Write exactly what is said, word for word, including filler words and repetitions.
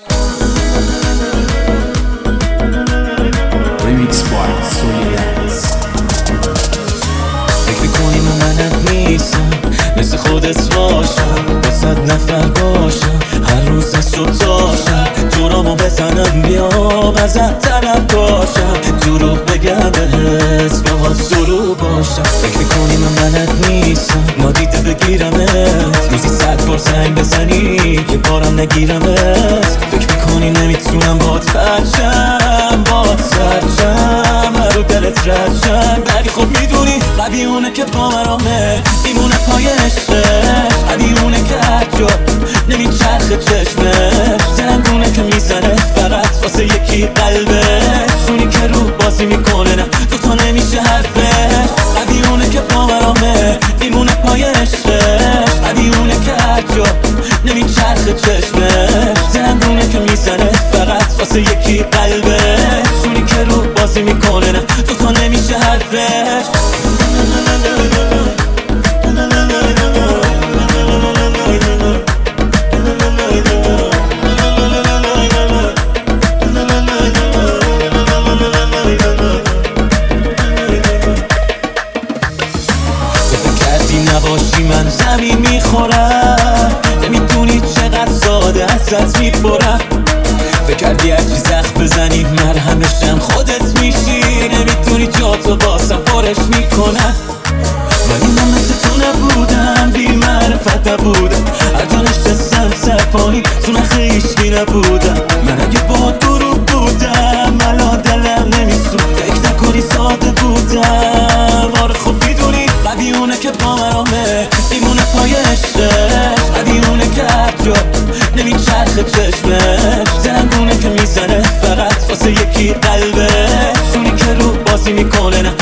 ریمیکس بای سولیانس. فکر میکنی من منت نیستم، مثل خودت باشم، با صد نفر باشم، هر روز از صبح تا شب جورامو بزنم بیام ازت طلب باشم، دروغ بگم بهت باهات دروغ باشم. فکر میکنی من منت نیستم، نادیده بگیرمت، روزی صد بار زنگ بزنی که بارم نگیرمت. فکر میکنی نمیتونم بات فرشم، بات سرشم، رو دلت رشم، ولی خب میدونی قوی اونه که با مرامه میمونه پای عشقش، قوی اونه که هر جا نمیچرخه چشمش، زنگونه که میزنه فقط واسه یکی قلبش، اونی که روح بازی میکنه نه دوتا نمیشه حرفش. قوی اونه که با مرامه میمونه پای عشقش، قوی اونه که هر جا نمیچرخه چشمش، زنگونه که میزنه فقط واسه یکی قلبش، اونی که روح بازی میکنه نه دوتا نمیشه حرفش. نباشی من زمین میخورم، نمیدونی چقدر ساده ازت میپرم. فکر کردی هرچی زخم بزنی مرهمشم خودت میشی، نمیدونی جاتو باسم پرش میکنم. ولی من مثل تو نبودم، بی معرفت نبودم، هر جا نشستم سر پایین تو نخ هیچکی نبودم. من اگه با دروغ بودم الان دلم نمیسون، فکر نکنی ساده بودم. آره خب میدونی قوی اونه که با مرامه میمونه پای عشقش، قوی اونه که هر جا نمیچرخه چشمش، زنگونه که میزنه فقط واسه یکی قلبش، اونی که روح بازی میکنه نه